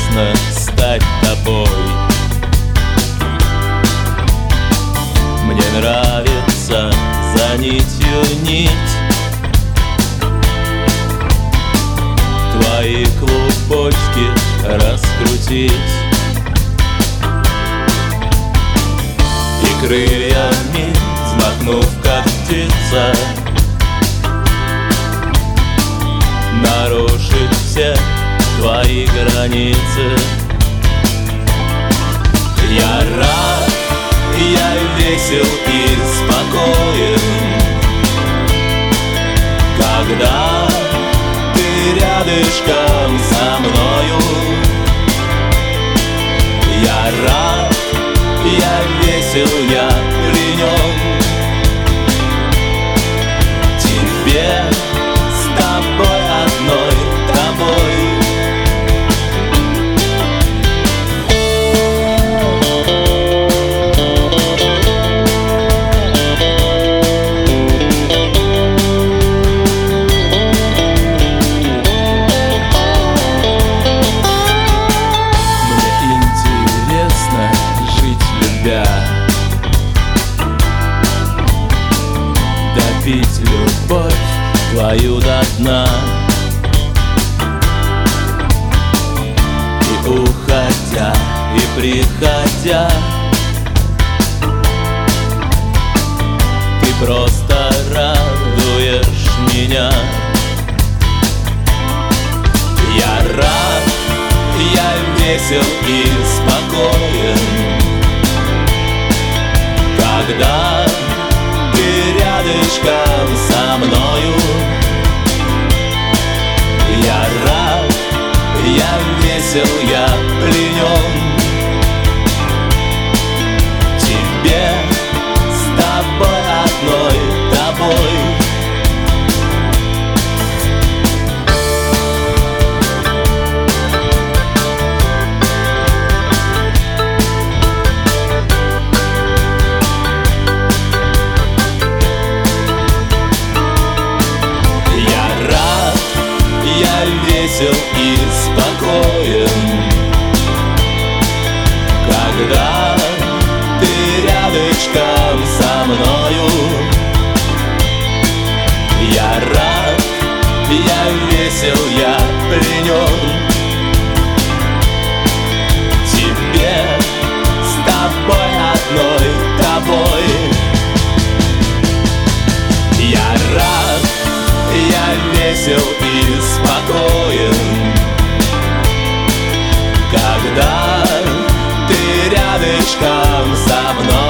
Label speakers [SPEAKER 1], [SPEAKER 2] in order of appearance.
[SPEAKER 1] интересно стать тобой. Мне нравится за нитью нить, твои клубочки раскрутить и крыльями взмахнув, как птица, нарушить все твои границы. Я рад, я весел и спокоен, когда ты рядышком со мною. Я рад, я весел, я при нем. Тебе с тобой одной, тобой. Допить любовь твою до дна и, уходя, и приходя, ты просто радуешь меня. Я рад, я весел и спокоен, когда ты рядышком со мною. Я рад, я весел, я пленен. Тебе с тобой одной, тобой. Весел и спокоен, когда ты рядышком со мною. Я рад, я весел, я пленен. Тебе с тобой одной, тобой. Я рад, я весел и спокоен, когда ты рядышком со мной.